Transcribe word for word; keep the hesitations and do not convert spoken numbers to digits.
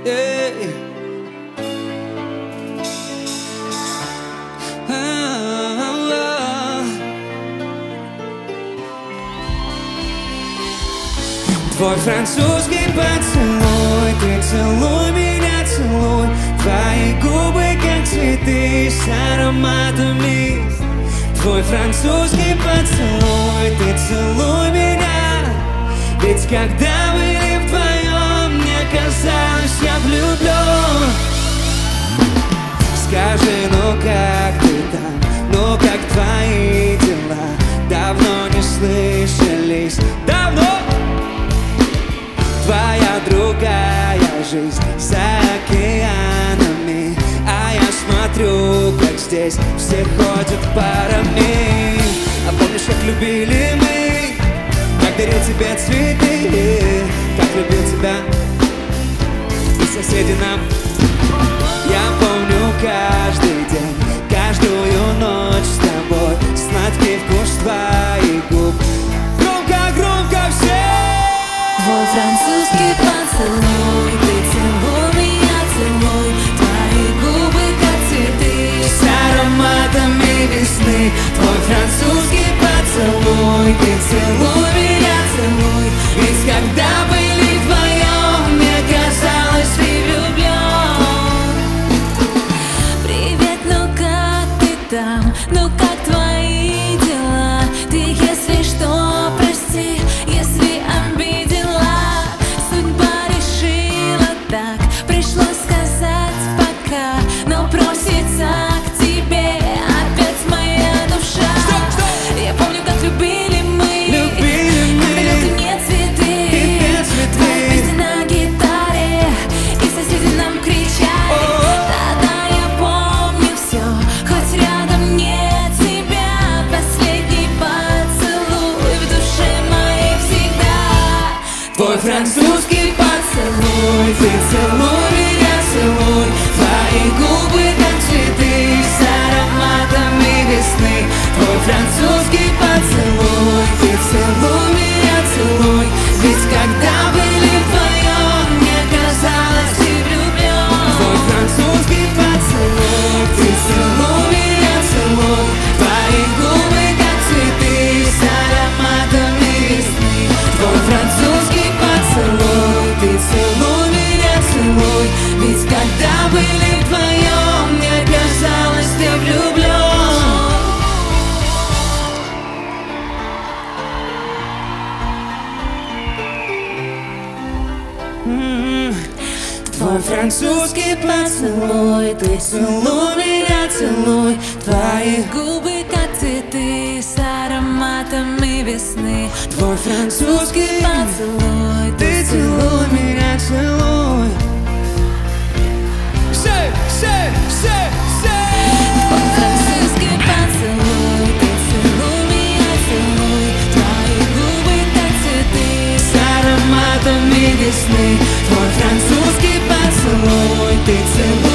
Эй. Твой французский поцелуй, ты целуй меня, целуй. Твои губы как цветы с ароматами. Твой французский поцелуй, ты целуй меня. Ведь когда были вдвоем, мне казалось, я влюблен. Скажи, ну как ты там, ну как твои дела? Давно не слышались, давно. Твоя другая жизнь за океанами, а я смотрю, как здесь все ходят парами. А помнишь, как любили мы, как дарил тебе цветы, как любил тебя и соседи нам. Я помню каждый день, каждую ночь с тобой, сладкий вкус твоих губ. Громко, громко все! Твой французский поцелуй, ты целуй меня, целуй. Твои губы как цветы с ароматами весны. Твой французский поцелуй, ты целуй меня, целуй. Ведь когда были вдвоем, мне казалось, ты влюблен. Привет, ну как ты там, ну как твои дела? Ты, если что, прости, если обидела. Судьба решила так, пришлось сказать пока, но просится к тебе опять моя душа. Стоп, стоп. Я помню, как любили мы, Любили мы. как дарил ты мне цветы, И мне цветы. твои песни на гитаре, и соседи нам кричали. О-о-о. Тогда я помню все, хоть рядом нет тебя. Последний поцелуй в душе моей всегда. Твой французский поцелуй, ты целуй меня, целуй. Твои губы как цветы с ароматами весны. Твой французский поцелуй, ты целуй меня, целуй. Ведь когда были вдвоем, мне казалось, ты влюблен. Твой французский поцелуй, ты целуй меня, целуй. Твои губы как цветы с ароматами весны. Твой французский поцелуй, ты целуй меня, целуй. Ведь когда были вдвоем, мне казалось, ты влюблен. М-м. Твой французский поцелуй, ты целуй меня, целуй. Твои Губы как цветы с ароматами весны. Твой французский Поцелуй, ты целуй меня, целуй. Say, say, say, say. Твой французский поцелуй, ты целуй меня, целуй. Твои губы как цветы С ароматами весны. Твой французский поцелуй, ты целуй